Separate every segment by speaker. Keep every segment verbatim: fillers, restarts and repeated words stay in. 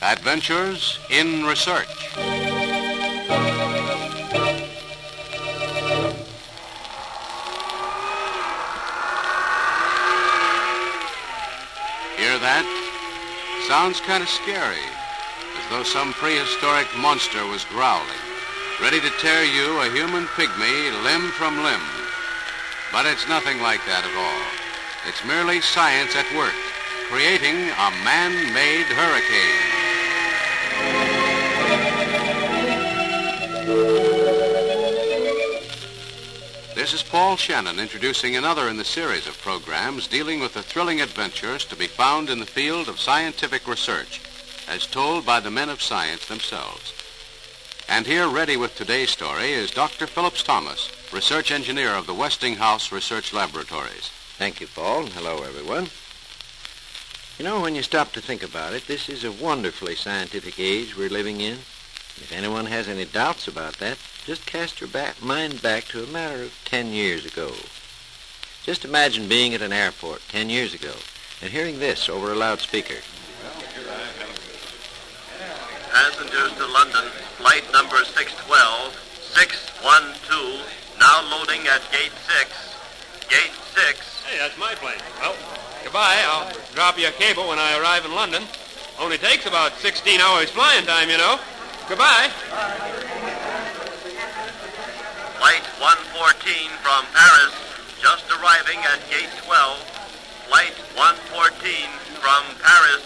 Speaker 1: Adventures in Research. Hear that? Sounds kind of scary, as though some prehistoric monster was growling, ready to tear you, a human pygmy, limb from limb. But it's nothing like that at all. It's merely science at work, creating a man-made hurricane. This is Paul Shannon introducing another in the series of programs dealing with the thrilling adventures to be found in the field of scientific research, as told by the men of science themselves. And here, ready with today's story, is Doctor Phillips Thomas, research engineer of the Westinghouse Research Laboratories.
Speaker 2: Thank you, Paul. Hello, everyone. You know, when you stop to think about it, this is a wonderfully scientific age we're living in. If anyone has any doubts about that, just cast your back, mind back to a matter of ten years ago. Just imagine being at an airport ten years ago and hearing this over a loudspeaker.
Speaker 3: Passengers to London, flight number six twelve, six one two, now loading at gate six. Gate six.
Speaker 4: Hey, that's my plane. Well, goodbye. I'll drop you a cable when I arrive in London. Only takes about sixteen hours flying time, you know. Goodbye.
Speaker 3: Flight one fourteen from Paris, just arriving at gate twelve. Flight one fourteen from Paris.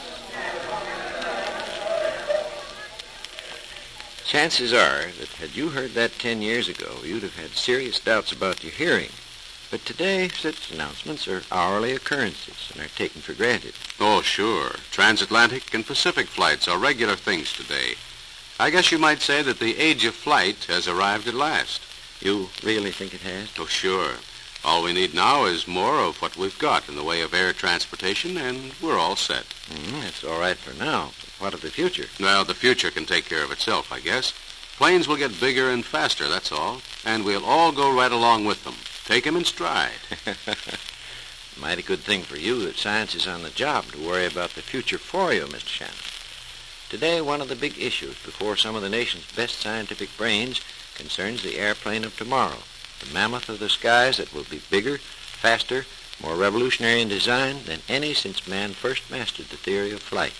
Speaker 2: Chances are that had you heard that ten years ago, you'd have had serious doubts about your hearing. But today, such announcements are hourly occurrences and are taken for granted.
Speaker 1: Oh, sure. Transatlantic and Pacific flights are regular things today. I guess you might say that the age of flight has arrived at last.
Speaker 2: You really think it has?
Speaker 1: Oh, sure. All we need now is more of what we've got in the way of air transportation, and we're all set.
Speaker 2: Mm, that's all right for now. But what of the future?
Speaker 1: Well, the future can take care of itself, I guess. Planes will get bigger and faster, that's all. And we'll all go right along with them. Take them in stride.
Speaker 2: Mighty good thing for you that science is on the job to worry about the future for you, Mister Shannon. Today, one of the big issues before some of the nation's best scientific brains concerns the airplane of tomorrow, the mammoth of the skies that will be bigger, faster, more revolutionary in design than any since man first mastered the theory of flight.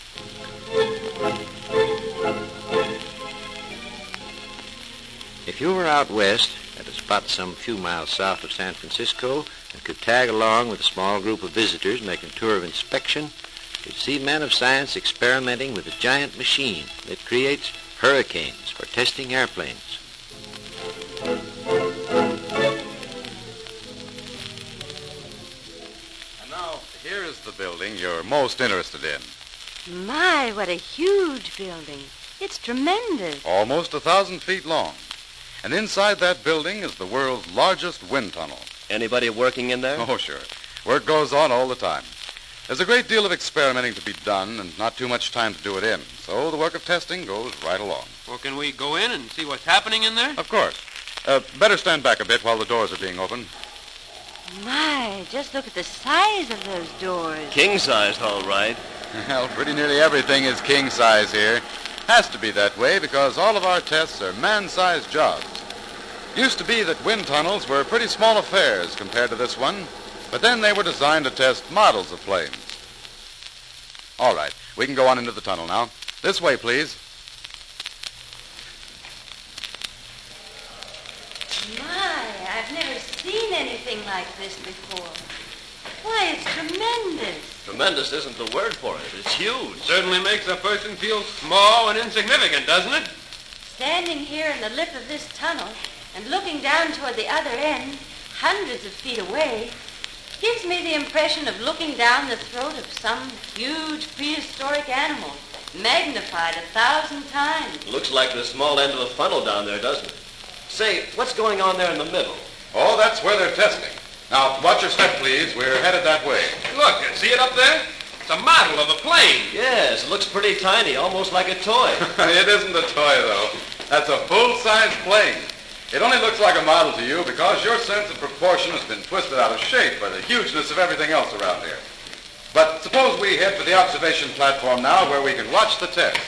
Speaker 2: If you were out west at a spot some few miles south of San Francisco and could tag along with a small group of visitors making a tour of inspection, you'd see men of science experimenting with a giant machine that creates hurricanes for testing airplanes.
Speaker 5: And now, here is the building you're most interested in.
Speaker 6: My, what a huge building. It's tremendous.
Speaker 5: Almost a thousand feet long. And inside that building is the world's largest wind tunnel.
Speaker 3: Anybody working in there?
Speaker 5: Oh, sure. Work goes on all the time. There's a great deal of experimenting to be done and not too much time to do it in. So the work of testing goes right along.
Speaker 4: Well, can we go in and see what's happening in there?
Speaker 5: Of course. Uh, better stand back a bit while the doors are being opened.
Speaker 6: My, just look at the size of those doors.
Speaker 3: King-sized, all right.
Speaker 5: Well, pretty nearly everything is king size here. Has to be that way because all of our tests are man-sized jobs. Used to be that wind tunnels were pretty small affairs compared to this one, but then they were designed to test models of planes. All right, we can go on into the tunnel now. This way, please.
Speaker 6: My, I've never seen anything like this before. Why, it's tremendous.
Speaker 3: Tremendous isn't the word for it. It's huge.
Speaker 4: Certainly makes a person feel small and insignificant, doesn't it?
Speaker 6: Standing here in the lip of this tunnel and looking down toward the other end, hundreds of feet away, gives me the impression of looking down the throat of some huge prehistoric animal, magnified a thousand times.
Speaker 3: Looks like the small end of the funnel down there, doesn't it? Say, what's going on there in the middle?
Speaker 5: Oh, that's where they're testing. Now, watch your step, please. We're headed that way.
Speaker 4: Look, see it up there? It's a model of a plane.
Speaker 3: Yes, it looks pretty tiny, almost like a toy.
Speaker 5: It isn't a toy, though. That's a full-size plane. It only looks like a model to you because your sense of proportion has been twisted out of shape by the hugeness of everything else around here. But suppose we head for the observation platform now where we can watch the test.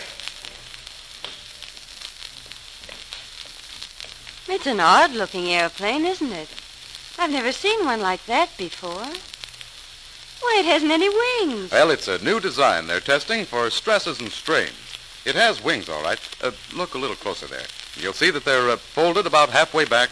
Speaker 6: It's an odd-looking airplane, isn't it? I've never seen one like that before. Why, it hasn't any wings.
Speaker 5: Well, it's a new design they're testing for stresses and strains. It has wings, all right. Uh, look a little closer there. You'll see that they're uh, folded about halfway back.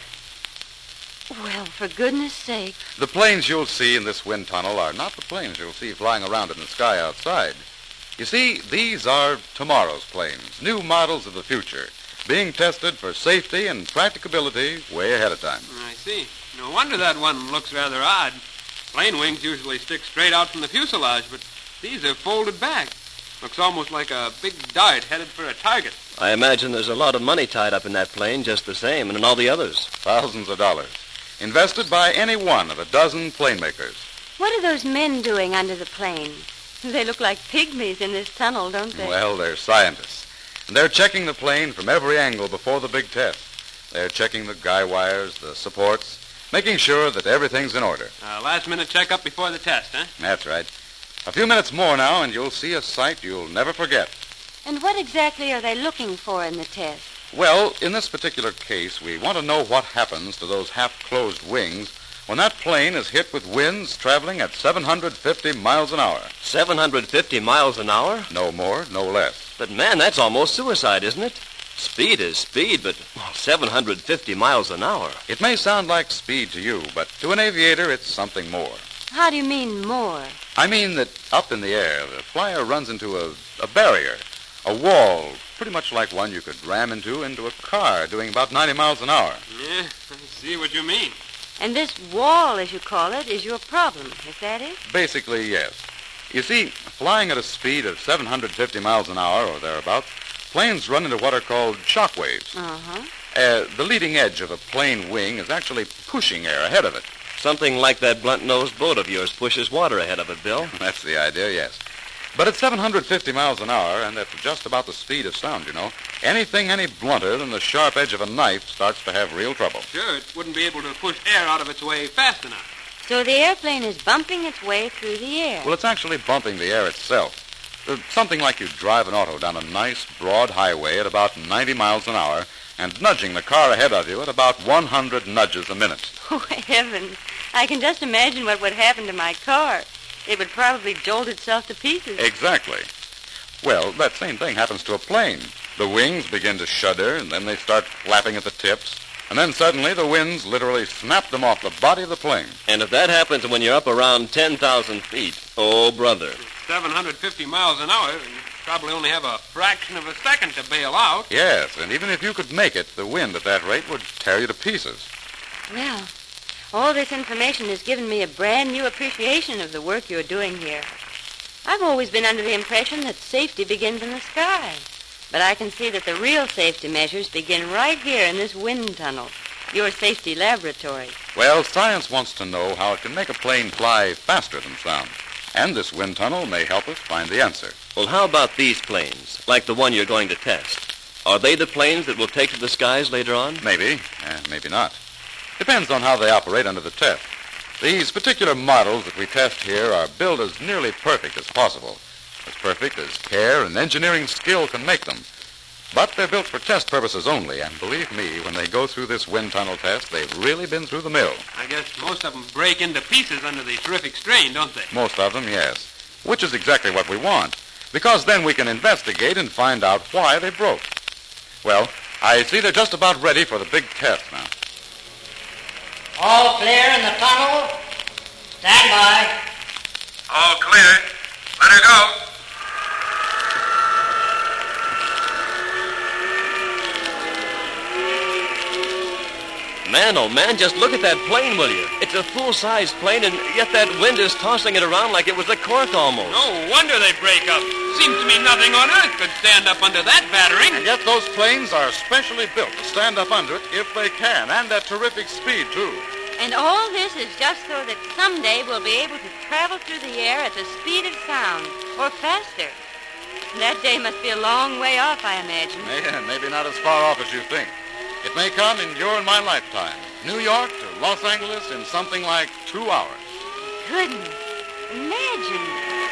Speaker 6: Well, for goodness sake.
Speaker 5: The planes you'll see in this wind tunnel are not the planes you'll see flying around in the sky outside. You see, these are tomorrow's planes, new models of the future, being tested for safety and practicability way ahead of time.
Speaker 4: I see. No wonder that one looks rather odd. Plane wings usually stick straight out from the fuselage, but these are folded back. Looks almost like a big dart headed for a target.
Speaker 7: I imagine there's a lot of money tied up in that plane just the same, and in all the others.
Speaker 5: Thousands of dollars. Invested by any one of a dozen plane makers.
Speaker 6: What are those men doing under the plane? They look like pygmies in this tunnel, don't they?
Speaker 5: Well, they're scientists. And they're checking the plane from every angle before the big test. They're checking the guy wires, the supports, making sure that everything's in order.
Speaker 4: Uh, last-minute checkup before the test, huh?
Speaker 5: That's right. A few minutes more now, and you'll see a sight you'll never forget.
Speaker 6: And what exactly are they looking for in the test?
Speaker 5: Well, in this particular case, we want to know what happens to those half-closed wings when that plane is hit with winds traveling at seven hundred fifty miles an hour.
Speaker 7: seven hundred fifty miles an hour?
Speaker 5: No more, no less.
Speaker 7: But, man, that's almost suicide, isn't it? Speed is speed, but well, seven hundred fifty miles an hour.
Speaker 5: It may sound like speed to you, but to an aviator, it's something more.
Speaker 6: How do you mean more?
Speaker 5: I mean that up in the air, the flyer runs into a, a barrier, a wall, pretty much like one you could ram into into a car doing about ninety miles an hour.
Speaker 4: Yeah, I see what you mean.
Speaker 6: And this wall, as you call it, is your problem. Is that it?
Speaker 5: Basically, yes. You see, flying at a speed of seven hundred fifty miles an hour or thereabouts, planes run into what are called shock waves.
Speaker 6: Uh-huh.
Speaker 5: Uh, the leading edge of a plane wing is actually pushing air ahead of it.
Speaker 7: Something like that blunt-nosed boat of yours pushes water ahead of it, Bill.
Speaker 5: That's the idea, yes. But at seven hundred fifty miles an hour, and at just about the speed of sound, you know, anything any blunter than the sharp edge of a knife starts to have real trouble.
Speaker 4: Sure, it wouldn't be able to push air out of its way fast enough.
Speaker 6: So the airplane is bumping its way through the air.
Speaker 5: Well, it's actually bumping the air itself. Uh, something like you drive an auto down a nice, broad highway at about ninety miles an hour and nudging the car ahead of you at about one hundred nudges a minute.
Speaker 6: Oh, heavens. I can just imagine what would happen to my car. It would probably jolt itself to pieces.
Speaker 5: Exactly. Well, that same thing happens to a plane. The wings begin to shudder, and then they start flapping at the tips. And then suddenly the winds literally snap them off the body of the plane.
Speaker 7: And if that happens when you're up around ten thousand feet, oh, brother.
Speaker 4: seven hundred fifty miles an hour, you probably only have a fraction of a second to bail out.
Speaker 5: Yes, and even if you could make it, the wind at that rate would tear you to pieces.
Speaker 6: Well, all this information has given me a brand new appreciation of the work you're doing here. I've always been under the impression that safety begins in the sky. But I can see that the real safety measures begin right here in this wind tunnel, your safety laboratory.
Speaker 5: Well, science wants to know how it can make a plane fly faster than sound. And this wind tunnel may help us find the answer.
Speaker 7: Well, how about these planes, like the one you're going to test? Are they the planes that we'll take to the skies later on?
Speaker 5: Maybe, uh, maybe not. Depends on how they operate under the test. These particular models that we test here are built as nearly perfect as possible. As perfect as care and engineering skill can make them. But they're built for test purposes only, and believe me, when they go through this wind tunnel test, they've really been through the mill.
Speaker 4: I guess most of them break into pieces under the terrific strain, don't they?
Speaker 5: Most of them, yes. Which is exactly what we want, because then we can investigate and find out why they broke. Well, I see they're just about ready for the big test now.
Speaker 8: All clear in the tunnel. Stand by.
Speaker 3: All clear. Let her go.
Speaker 7: Man, oh man, just look at that plane, will you? It's a full-sized plane, and yet that wind is tossing it around like it was a cork almost.
Speaker 4: No wonder they break up. Seems to me nothing on earth could stand up under that battering.
Speaker 5: And yet those planes are specially built to stand up under it if they can, and at terrific speed, too.
Speaker 6: And all this is just so that someday we'll be able to travel through the air at the speed of sound, or faster. That day must be a long way off, I imagine.
Speaker 5: Yeah, maybe not as far off as you think. It may come in your and my lifetime. New York to Los Angeles in something like two hours.
Speaker 6: Goodness, imagine.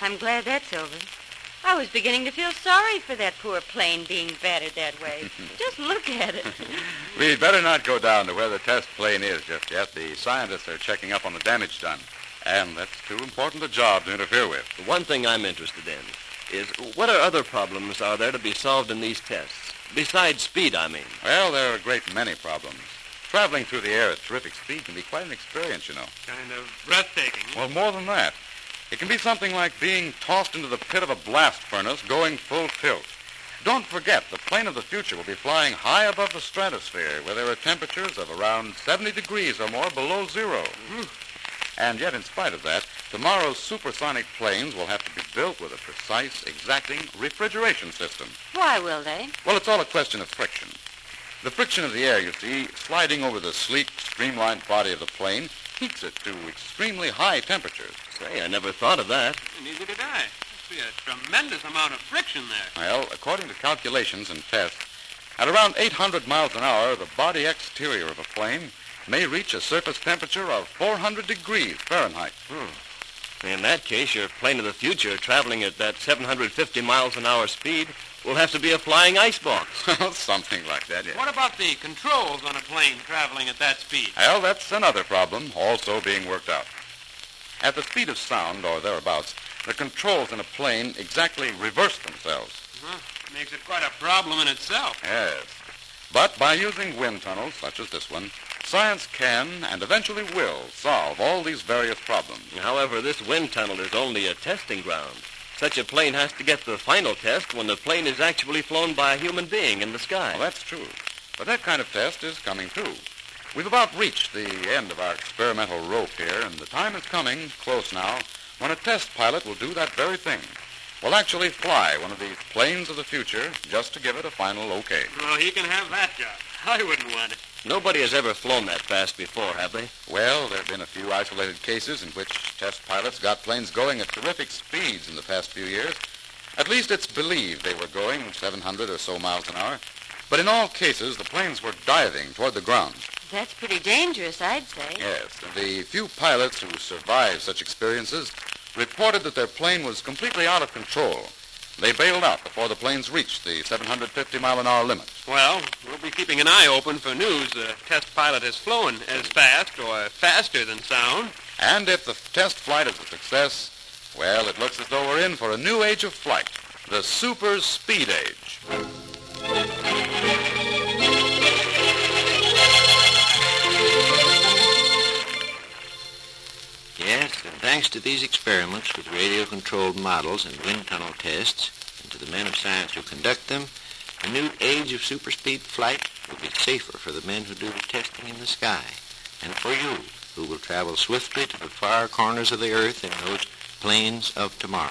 Speaker 6: I'm glad that's over. I was beginning to feel sorry for that poor plane being battered that way. Just look at it.
Speaker 5: We'd better not go down to where the test plane is just yet. The scientists are checking up on the damage done. And that's too important a job to interfere with.
Speaker 7: The one thing I'm interested in is what are other problems are there to be solved in these tests? Besides speed, I mean.
Speaker 5: Well, there are a great many problems. Traveling through the air at terrific speed can be quite an experience, you know.
Speaker 4: Kind of breathtaking.
Speaker 5: Well, more than that. It can be something like being tossed into the pit of a blast furnace going full tilt. Don't forget, the plane of the future will be flying high above the stratosphere, where there are temperatures of around seventy degrees or more below zero.
Speaker 4: Mm.
Speaker 5: And yet, in spite of that, tomorrow's supersonic planes will have to be built with a precise, exacting refrigeration system.
Speaker 6: Why will they?
Speaker 5: Well, it's all a question of friction. The friction of the air, you see, sliding over the sleek, streamlined body of the plane, heats it to extremely high temperatures.
Speaker 7: Say, I never thought of that.
Speaker 4: Neither did I. Must be a tremendous amount of friction there.
Speaker 5: Well, according to calculations and tests, at around eight hundred miles an hour, the body exterior of a plane may reach a surface temperature of four hundred degrees Fahrenheit.
Speaker 7: Hmm. In that case, your plane of the future, traveling at that seven hundred fifty miles an hour speed, will have to be a flying icebox.
Speaker 5: Something like that, yeah.
Speaker 4: What about the controls on a plane traveling at that speed?
Speaker 5: Well, that's another problem, also being worked out. At the speed of sound, or thereabouts, the controls in a plane exactly reverse themselves.
Speaker 4: Huh. Makes it quite a problem in itself.
Speaker 5: Yes. But by using wind tunnels, such as this one, science can and eventually will solve all these various problems.
Speaker 7: However, this wind tunnel is only a testing ground. Such a plane has to get the final test when the plane is actually flown by a human being in the sky.
Speaker 5: Well, that's true. But that kind of test is coming, too. We've about reached the end of our experimental rope here, and the time is coming, close now, when a test pilot will do that very thing. Will actually fly one of these planes of the future just to give it a final okay.
Speaker 4: Well, he can have that job. I wouldn't want it.
Speaker 7: Nobody has ever flown that fast before, have they?
Speaker 5: Well, there have been a few isolated cases in which test pilots got planes going at terrific speeds in the past few years. At least it's believed they were going seven hundred or so miles an hour. But in all cases, the planes were diving toward the ground.
Speaker 6: That's pretty dangerous, I'd say.
Speaker 5: Yes. The few pilots who survived such experiences reported that their plane was completely out of control. They bailed out before the planes reached the seven hundred fifty mile an hour limit.
Speaker 4: Well, we'll be keeping an eye open for news the test pilot has flown as fast or faster than sound.
Speaker 5: And if the test flight is a success, well, it looks as though we're in for a new age of flight, the super speed age.
Speaker 2: Yes, and thanks to these experiments with radio-controlled models and wind tunnel tests, and to the men of science who conduct them, a new age of superspeed flight will be safer for the men who do the testing in the sky, and for you, who will travel swiftly to the far corners of the earth in those planes of tomorrow.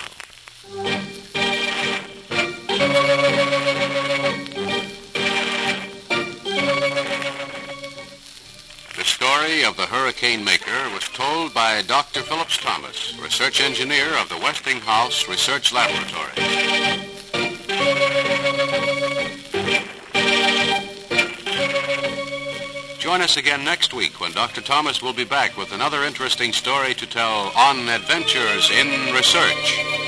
Speaker 1: The story of the Hurricane Maker was told by Doctor Phillips Thomas, research engineer of the Westinghouse Research Laboratory. Join us again next week when Doctor Thomas will be back with another interesting story to tell on Adventures in Research.